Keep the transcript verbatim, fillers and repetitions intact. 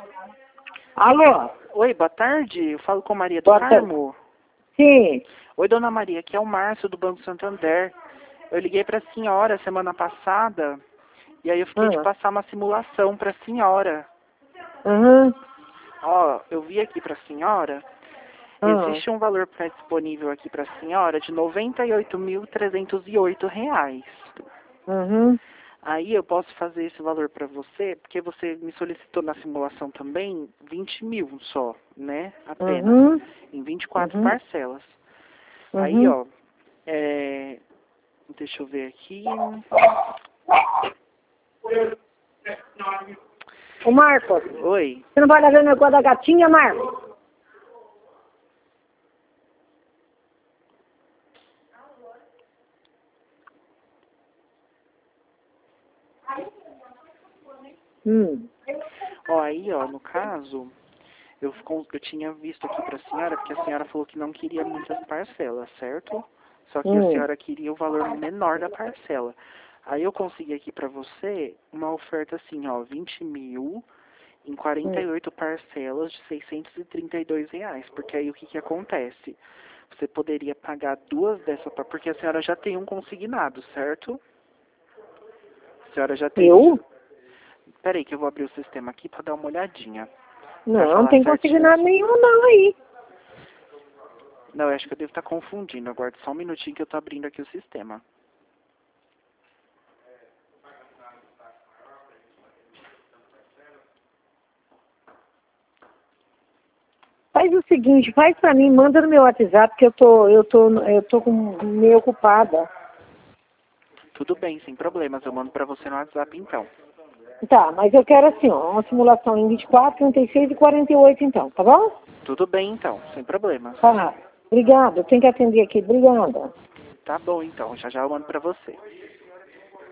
Alô? Oi, boa tarde. Eu falo com Maria do Boa Carmo. Sim. Oi, dona Maria. Aqui é o Márcio do Banco Santander. Eu liguei para a senhora semana passada e aí eu fiquei de Ah. passar uma simulação para a senhora. Uhum. Ó, eu vi aqui para a senhora. Ah. Existe um valor pré disponível aqui para a senhora de noventa e oito mil trezentos e oito reais. Uhum. Aí eu posso fazer esse valor para você, porque você me solicitou na simulação também vinte mil só, né? Apenas. Uhum. Em vinte e quatro Uhum. parcelas. Aí, Uhum. ó, é... deixa eu ver aqui. Ô, Marcos, Oi. você não vai lá ver o negócio da gatinha, Marcos? Hum. Ó, aí, ó, no caso, eu, ficou- eu tinha visto aqui pra senhora, porque a senhora falou que não queria muitas parcelas, certo? Só que a Hum. senhora queria o valor menor da parcela. Aí eu consegui aqui pra você uma oferta assim, ó, vinte mil em quarenta Hum. e oito parcelas de seiscentos e trinta e dois reais. Porque aí o que que acontece? Você poderia pagar duas dessas, pa- porque a senhora já tem um consignado, certo? A senhora já tem. Eu? Peraí que eu vou abrir o sistema aqui pra dar uma olhadinha. Pra Não, não falar tem certinho. consignado nenhum não aí. Não, eu acho que eu devo estar confundindo. Aguarde só um minutinho que eu tô abrindo aqui o sistema. Faz o seguinte, faz pra mim, manda no meu WhatsApp, porque eu tô, eu tô, eu tô com, meio ocupada. Tudo bem, sem problemas. Eu mando pra você no WhatsApp então. Tá, mas eu quero assim, ó, uma simulação em vinte e quatro, trinta e seis e quarenta e oito então, tá bom? Tudo bem então, sem problemas. Tá. Obrigada, eu tenho que atender aqui. Obrigada. Tá bom então, já já eu mando pra você.